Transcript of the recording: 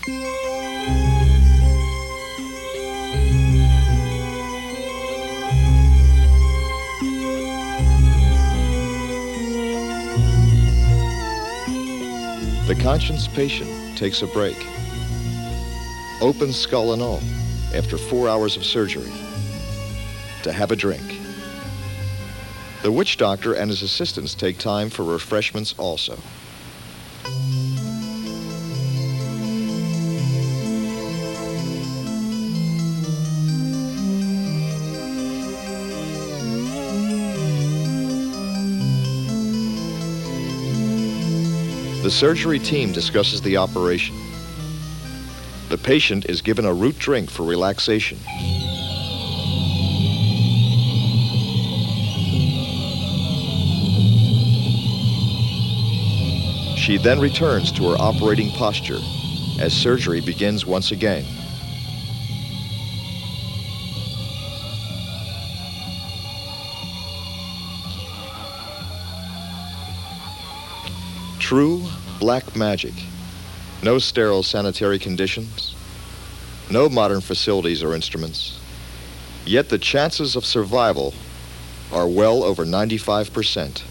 The conscious patient takes a break. Open skull and all, after 4 hours of surgery, to have a drink. The witch doctor and his assistants take time for refreshments also. The surgery team discusses the operation. The patient is given a root drink for relaxation. She then returns to her operating posture as surgery begins once again. True black magic. No sterile sanitary conditions. No modern facilities or instruments. Yet the chances of survival are well over 95%.